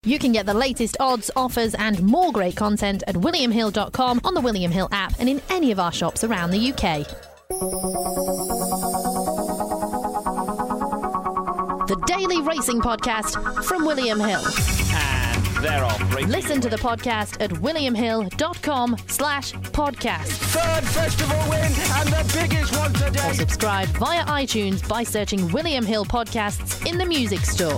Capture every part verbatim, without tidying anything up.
You can get the latest odds, offers and more great content at william hill dot com, on the William Hill app and in any of our shops around the U K. The Daily Racing Podcast from William Hill. And they're off. Racing. Listen to the podcast at william hill dot com slash podcast. Third festival win and the biggest one today. Or subscribe via iTunes by searching William Hill Podcasts in the music store.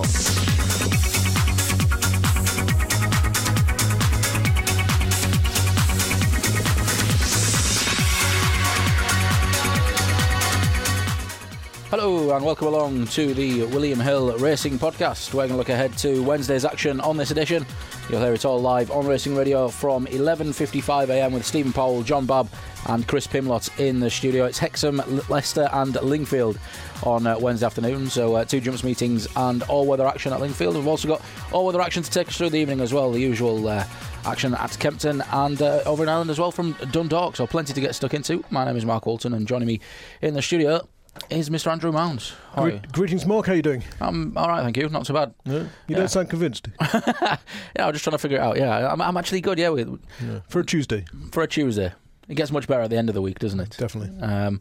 Hello and welcome along to the William Hill Racing Podcast. We're going to look ahead to Wednesday's action on this edition. You'll hear it all live on Racing Radio from eleven fifty-five a m with Stephen Powell, John Babb and Chris Pimlott in the studio. It's Hexham, Leicester and Lingfield on uh, Wednesday afternoon, so uh, two jumps meetings and all-weather action at Lingfield. We've also got all-weather action to take us through the evening as well, the usual uh, action at Kempton and uh, over in Ireland as well from Dundalk, so plenty to get stuck into. My name is Mark Walton and joining me in the studio is Mister Andrew Mounds. How are you? Greetings, Mark. How are you doing? I'm all right, thank you. Not so bad. Yeah. You yeah. don't sound convinced. Yeah, I'm just trying to figure it out. Yeah, I'm, I'm actually good. Yeah, with yeah. For a Tuesday. For a Tuesday, it gets much better at the end of the week, doesn't it? Definitely. Um,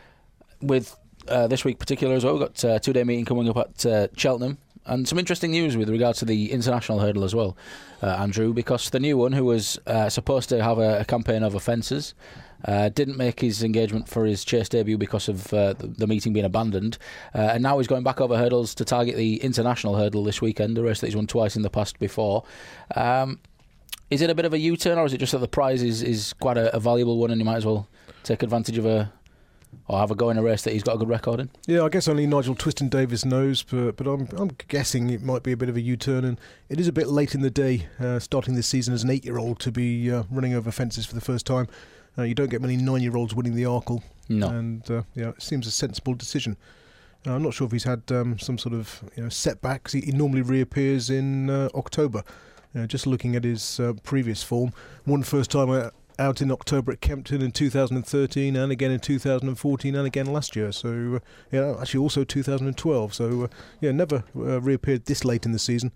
with uh, this week particular as well, we've got a two-day meeting coming up at uh, Cheltenham. And some interesting news with regard to the international hurdle as well, uh, Andrew, because the new one, who was uh, supposed to have a, a campaign over fences, uh, didn't make his engagement for his chase debut because of uh, the, the meeting being abandoned, uh, and now he's going back over hurdles to target the international hurdle this weekend, a race that he's won twice in the past before. Um, is it a bit of a U-turn, or is it just that the prize is, is quite a, a valuable one and you might as well take advantage of a... or have a go in a race that he's got a good record in? Yeah, I guess only Nigel Twiston-Davies knows, but, but I'm, I'm guessing it might be a bit of a U-turn, and it is a bit late in the day, uh, starting this season as an eight-year-old to be uh, running over fences for the first time. Uh, you don't get many nine-year-olds winning the Arkle. No. And uh, yeah, it seems a sensible decision. Uh, I'm not sure if he's had um, some sort of you know, setbacks. He, he normally reappears in uh, October. Uh, just looking at his uh, previous form, won first time out, out in October at Kempton in two thousand thirteen, and again in two thousand fourteen, and again last year. So uh, yeah, actually also two thousand twelve. So uh, yeah, never uh, reappeared this late in the season.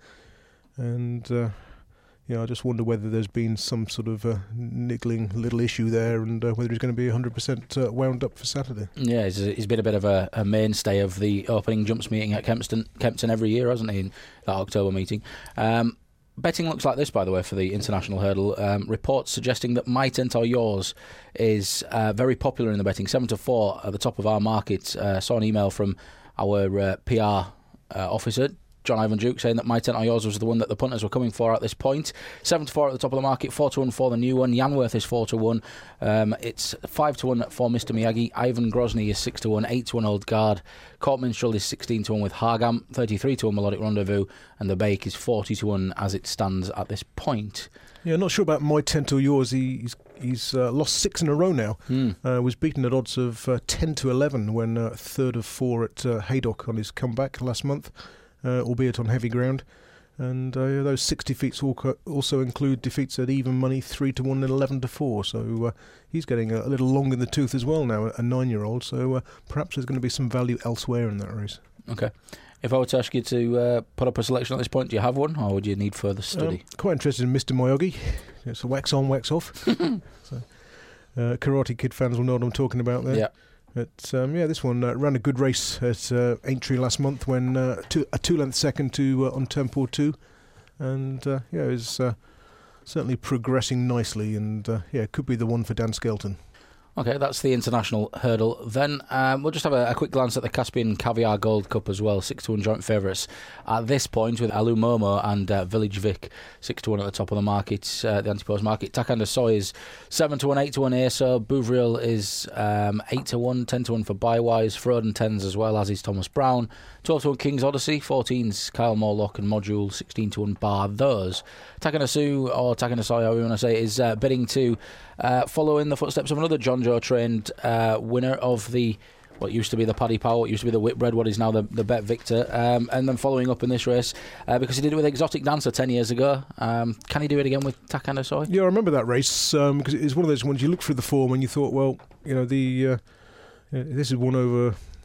And uh, yeah, I just wonder whether there's been some sort of uh, niggling little issue there, and uh, whether he's going to be one hundred percent uh, wound up for Saturday. Yeah, he's, he's been a bit of a, a mainstay of the opening jumps meeting at Kempton, Kempton every year, hasn't he, in that October meeting. Um, betting looks like this, by the way, for the international hurdle. Um, reports suggesting that My Tent or Yours is uh, very popular in the betting. seven to four at the top of our market. Uh, saw an email from our uh, P R uh, officer, John Ivan Duke, saying that My Tent or Yours was the one that the punters were coming for at this point. seven to four at the top of the market, four to one for the new one. Yanworth is four to one. Um, it's five to one for Mister Miyagi. Ivan Grozny is six to one. eight to one Old Guard. Court Minstrel is sixteen to one with Hargam. thirty-three to one Melodic Rendezvous. And the Bake is forty to one as it stands at this point. Yeah, not sure about My Tent or Yours. He, he's he's uh, lost six in a row now. Mm. Uh, was beaten at odds of uh, ten to eleven when uh, third of four at uh, Haydock on his comeback last month. Uh, albeit on heavy ground, and uh, those six defeats also include defeats at even money, three to one and eleven to four. So uh, he's getting a, a little long in the tooth as well now, a nine-year-old. So uh, perhaps there's going to be some value elsewhere in that race. Okay. If I were to ask you to uh, put up a selection at this point, do you have one, or would you need further study? Um, quite interested in Mister Miyagi. It's a wax on, wax off. so, uh, Karate Kid fans will know what I'm talking about there. Yeah. But um, yeah, this one uh, ran a good race at uh, Aintree last month when uh, two, a two-length second to uh, on Tempo two, and uh, yeah, it was uh, certainly progressing nicely, and uh, yeah, it could be the one for Dan Skelton. Okay, that's the international hurdle. Then um, we'll just have a, a quick glance at the Caspian Caviar Gold Cup as well. six to one joint favourites at this point with Alu Momo and uh, Village Vic. six to one at the top of the market, uh, the Antipose market. Takanda Soy is seven to one, eight to one A S O. Bouvriel is um, eight to one, ten to one for Bywise. Froden tens as well, as is Thomas Brown. twelve to one King's Odyssey. fourteens Kyle Morlock and Module. sixteen to one bar those. Takanda Su, or Takanda Soy, however you want to say, is uh, bidding to uh, follow in the footsteps of another John Joe trained uh, winner of the what used to be the Paddy Power, what used to be the Whitbread, what is now the, the Bet Victor, um, and then following up in this race uh, because he did it with Exotic Dancer ten years ago. Um, can he do it again with Takanda Soy? Yeah, I remember that race um, because it's one of those ones you look through the form and you thought, well, you know, the uh, this is one over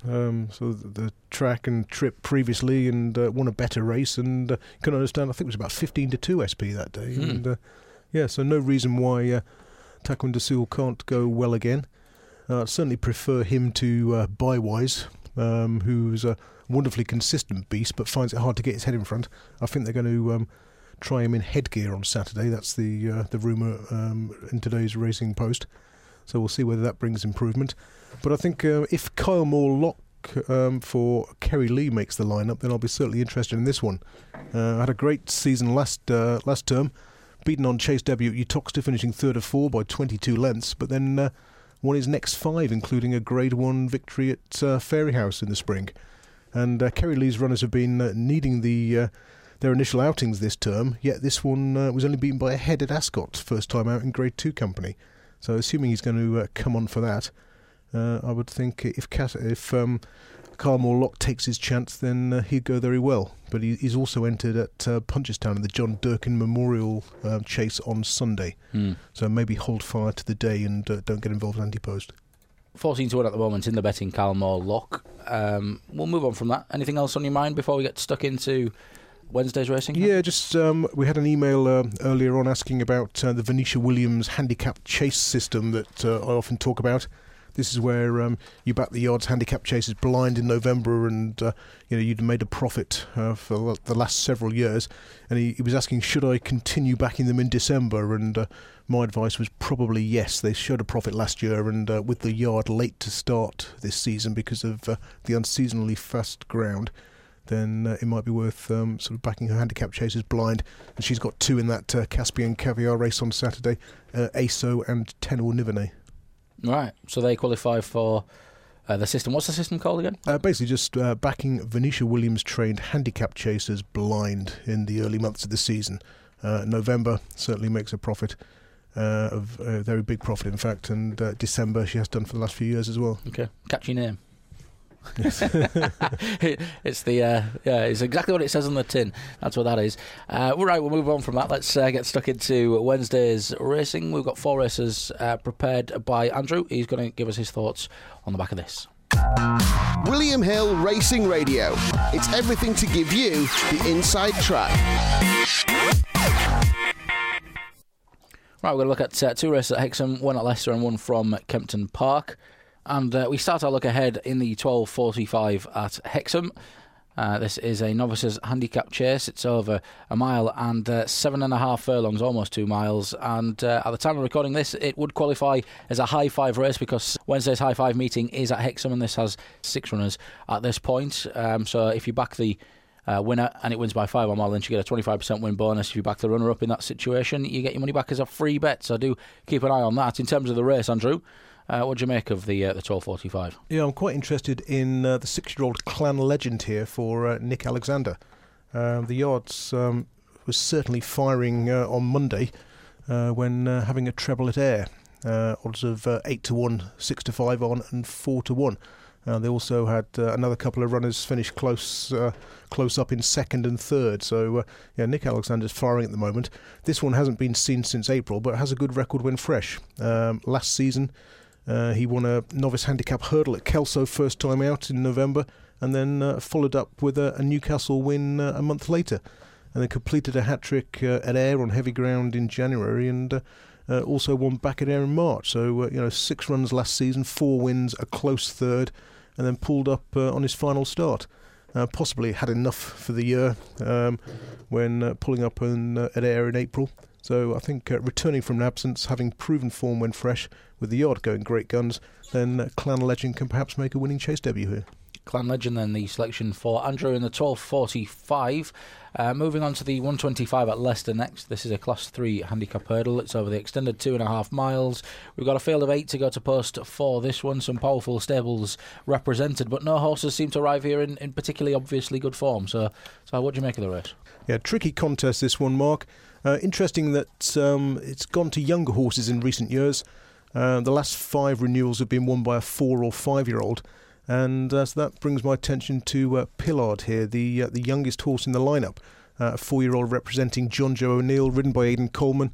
Um, so the, the track and trip previously, and uh, won a better race, and uh, can understand. I think it was about fifteen to two S P that day, Mm. and uh, yeah, so no reason why uh, Taquin Desul can't go well again. Uh, I'd certainly prefer him to uh, Bywise, um, who's a wonderfully consistent beast, but finds it hard to get his head in front. I think they're going to um, try him in headgear on Saturday. That's the uh, the rumour um, in today's Racing Post. So we'll see whether that brings improvement. But I think uh, if Kyle Moore Lock um, for Kerry Lee makes the lineup, then I'll be certainly interested in this one. Uh, had a great season last uh, last term, beaten on Chase debut at Uttoxeter, finishing third of four by twenty-two lengths, but then uh, won his next five, including a Grade one victory at uh, Fairyhouse in the spring. And uh, Kerry Lee's runners have been uh, needing the uh, their initial outings this term, yet this one uh, was only beaten by a head at Ascot, first time out in Grade two company. So assuming he's going to uh, come on for that, uh, I would think if Cat- if um, Kyle Moore Lock takes his chance, then uh, he'd go very well. But he, he's also entered at uh, Punchestown in the John Durkin Memorial uh, Chase on Sunday. Mm. So maybe hold fire to the day and uh, don't get involved in anti-post. fourteen to one at the moment in the betting, Kyle Moore Lock. Um, we'll move on from that. Anything else on your mind before we get stuck into Wednesday's racing? Yeah, just um, we had an email uh, earlier on asking about uh, the Venetia Williams handicap chase system that uh, I often talk about. This is where um, you back the yards handicap chases blind in November, and uh, you know you'd made a profit uh, for the last several years. And he, he was asking, should I continue backing them in December? And uh, my advice was probably yes. They showed a profit last year, and uh, with the yard late to start this season because of uh, the unseasonably fast ground, then uh, it might be worth um, sort of backing her handicap chasers blind. And she's got two in that uh, Caspian Caviar race on Saturday, uh, A S O and Tenor Nivernais. Right, so they qualify for uh, the system. What's the system called again? Uh, basically just uh, backing Venetia Williams trained handicap chasers blind in the early months of the season. Uh, November certainly makes a profit, uh, of a very big profit in fact, and uh, December she has done for the last few years as well. Okay, catchy name. It's the uh, yeah, it's exactly what it says on the tin. That's what that is. Uh, all right, we'll move on from that. Let's uh, get stuck into Wednesday's racing. We've got four races uh, prepared by Andrew. He's going to give us his thoughts on the back of this. William Hill Racing Radio. It's everything to give you the inside track. Right, we're going to look at uh, two races at Hexham, one at Leicester and one from Kempton Park. And uh, we start our look ahead in the twelve forty-five at Hexham. Uh, this is a novices handicap chase. It's over a mile and uh, seven and a half furlongs, almost two miles. And uh, at the time of recording this, it would qualify as a high five race because Wednesday's high five meeting is at Hexham, and this has six runners at this point. Um, so if you back the uh, winner and it wins by five or more, then you get a twenty-five percent win bonus. If you back the runner-up in that situation, you get your money back as a free bet. So do keep an eye on that. In terms of the race, Andrew, Uh, what do you make of the uh, the twelve forty-five? Yeah, I'm quite interested in uh, the six-year-old Clan Legend here for uh, Nick Alexander. Uh, the yards um, was certainly firing uh, on Monday uh, when uh, having a treble at Ayr. Uh, odds of uh, eight to one, six to five on, and four to one. Uh, they also had uh, another couple of runners finish close uh, close up in second and third. So, uh, yeah, Nick Alexander's firing at the moment. This one hasn't been seen since April, but has a good record when fresh. Um, last season, Uh, he won a novice handicap hurdle at Kelso first time out in November, and then uh, followed up with a, a Newcastle win uh, a month later, and then completed a hat-trick uh, at Ayr on heavy ground in January, and uh, uh, also won back at Ayr in March. So uh, you know, six runs last season, four wins, a close third, and then pulled up uh, on his final start. Uh, possibly had enough for the year um, when uh, pulling up in, uh, at Ayr in April. So I think uh, returning from an absence, having proven form when fresh, with the yard going great guns, then uh, Clan Legend can perhaps make a winning chase debut here. Clan Legend then the selection for Andrew in the twelve forty-five. Uh, moving on to the one twenty-five at Leicester next. This is a class three handicap hurdle. It's over the extended two and a half miles. We've got a field of eight to go to post for this one. Some powerful stables represented, but no horses seem to arrive here in, in particularly obviously good form. So, so what do you make of the race? Yeah, tricky contest this one, Mark. Uh, interesting that um, it's gone to younger horses in recent years. Uh, the last five renewals have been won by a four or five-year-old. And uh, so that brings my attention to uh, Pillard here, the uh, the youngest horse in the lineup. Uh, a four-year-old representing John Joe O'Neill, ridden by Aidan Coleman.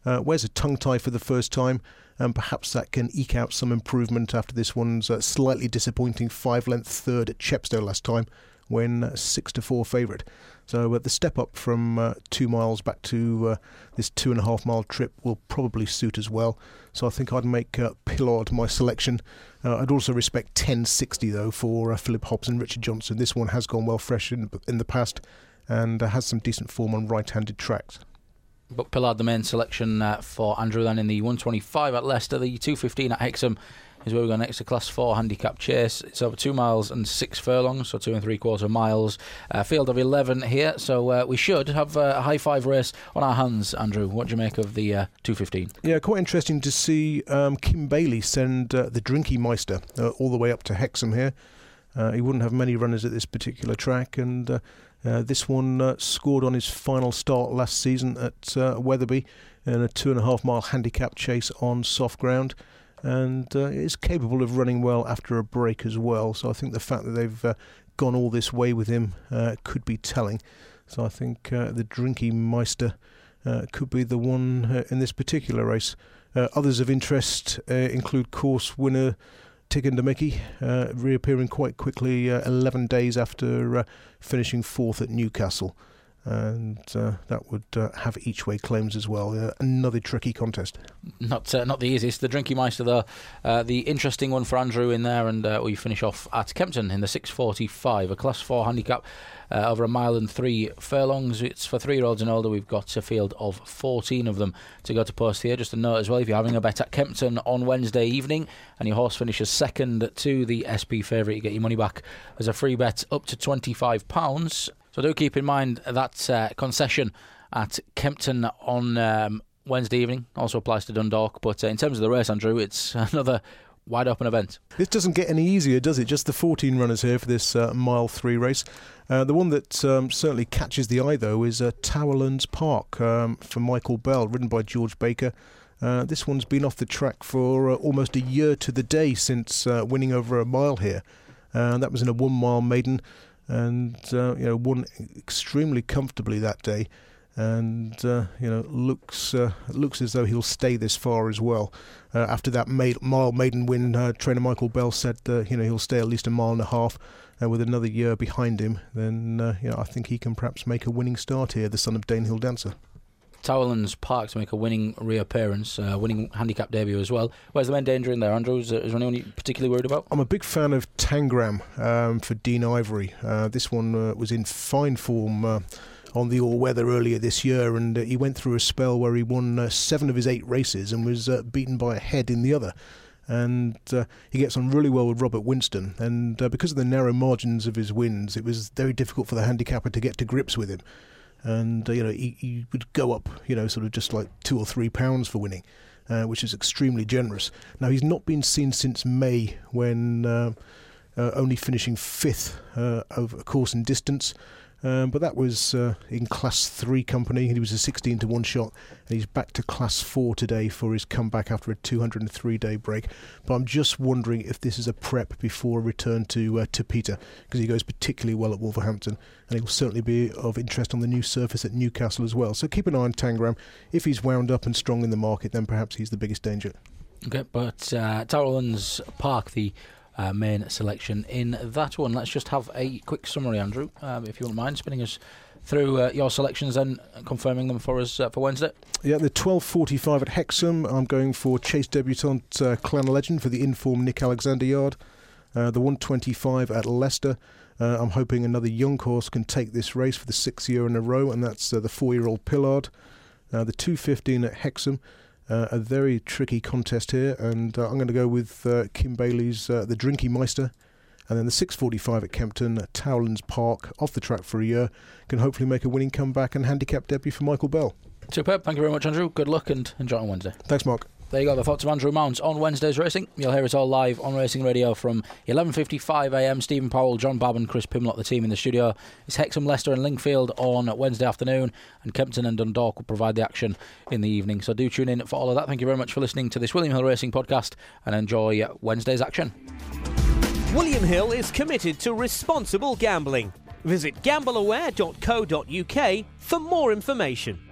Uh, wears a tongue tie for the first time, and perhaps that can eke out some improvement after this one's uh, slightly disappointing five-length third at Chepstow last time, when uh, six to four favourite. So uh, the step up from uh, two miles back to uh, this two and a half mile trip will probably suit as well. So I think I'd make uh, Pillard my selection. Uh, I'd also respect ten sixty though for uh, Philip Hobbs and Richard Johnson. This one has gone well fresh in, in the past and uh, has some decent form on right-handed tracks. But Pillard, the main selection uh, for Andrew then in the one twenty-five at Leicester, the two fifteen at Hexham is where we go next, to Class four handicap chase. It's over two miles and six furlongs, so two and three quarter miles. Uh, field of eleven here, so uh, we should have uh, a high five race on our hands. Andrew, what do you make of the uh, two fifteen? Yeah, quite interesting to see um, Kim Bailey send uh, the Drinky Meister uh, all the way up to Hexham here. Uh, he wouldn't have many runners at this particular track, and uh, uh, this one uh, scored on his final start last season at uh, Wetherby in a two and a half mile handicap chase on soft ground, and uh, is capable of running well after a break as well. So I think the fact that they've uh, gone all this way with him uh, could be telling. So I think uh, the Drinky Meister uh, could be the one uh, in this particular race. Uh, others of interest uh, include course winner Tigandamiki, uh, reappearing quite quickly uh, eleven days after uh, finishing fourth at Newcastle. And uh, that would uh, have each-way claims as well. Uh, another tricky contest. Not uh, not the easiest. The Drinky Meister, though, uh, the interesting one for Andrew in there, and uh, we finish off at Kempton in the six forty-five, a Class four handicap uh, over a mile and three furlongs. It's for three-year-olds and older. We've got a field of fourteen of them to go to post here. Just a note as well, if you're having a bet at Kempton on Wednesday evening and your horse finishes second to the S P favourite, you get your money back as a free bet up to twenty-five pounds. So do keep in mind that uh, concession at Kempton on um, Wednesday evening also applies to Dundalk. But uh, in terms of the race, Andrew, it's another wide open event. This doesn't get any easier, does it? Just the fourteen runners here for this uh, mile three race. Uh, the one that um, certainly catches the eye, though, is uh, Towerlands Park um, for Michael Bell, ridden by George Baker. Uh, this one's been off the track for uh, almost a year to the day since uh, winning over a mile here. Uh, that was in a one-mile maiden, and uh, you know, won extremely comfortably that day, and uh, you know, looks uh, looks as though he'll stay this far as well. Uh, after that maid, mile maiden win, uh, trainer Michael Bell said uh, you know, he'll stay at least a mile and a half, and with another year behind him, then uh, you know, I think he can perhaps make a winning start here, the son of Danehill Dancer. Towerlands Park to make a winning reappearance, uh, winning handicap debut as well. Where's the main danger in there, Andrew? Is there, is there anyone you're particularly worried about? I'm a big fan of Tangram um, for Dean Ivory. Uh, this one uh, was in fine form uh, on the all-weather earlier this year, and uh, he went through a spell where he won uh, seven of his eight races and was uh, beaten by a head in the other. And uh, he gets on really well with Robert Winston, and uh, because of the narrow margins of his wins, it was very difficult for the handicapper to get to grips with him. And uh, you know, he, he would go up, you know, sort of just like two or three pounds for winning, uh, which is extremely generous. Now, he's not been seen since May, when uh, uh, only finishing fifth uh, over a course and distance. Um, but that was uh, in Class three company. He was a sixteen to one shot, and he's back to Class four today for his comeback after a two hundred three day break. But I'm just wondering if this is a prep before a return to uh, to Peter, because he goes particularly well at Wolverhampton, and he will certainly be of interest on the new surface at Newcastle as well. So keep an eye on Tangram. If he's wound up and strong in the market, then perhaps he's the biggest danger. Okay, but uh, Towerlands Park, the Uh, main selection in that one. Let's just have a quick summary, Andrew, um, if you wouldn't mind spinning us through uh, your selections and confirming them for us uh, for Wednesday. Yeah, the twelve forty-five at Hexham, I'm going for Chase debutant uh, Clan Legend for the informed Nick Alexander yard. Uh, the one twenty-five at Leicester, uh, I'm hoping another young horse can take this race for the sixth year in a row, and that's uh, the four-year-old Pillard. Uh, the two fifteen at Hexham, Uh, a very tricky contest here, and uh, I'm going to go with uh, Kim Bailey's uh, the Drinky Meister, and then the six forty-five at Kempton, uh, Towerlands Park, off the track for a year, can hopefully make a winning comeback and handicap debut for Michael Bell. Superb, thank you very much, Andrew. Good luck and enjoy on Wednesday. Thanks, Mark. There you go, the thoughts of Andrew Mount on Wednesday's racing. You'll hear it all live on Racing Radio from eleven fifty-five a m. Stephen Powell, John Babb and Chris Pimlott, the team in the studio. It's Hexham, Leicester and Lingfield on Wednesday afternoon, and Kempton and Dundalk will provide the action in the evening. So do tune in for all of that. Thank you very much for listening to this William Hill Racing podcast, and enjoy Wednesday's action. William Hill is committed to responsible gambling. Visit gamble aware dot co dot u k for more information.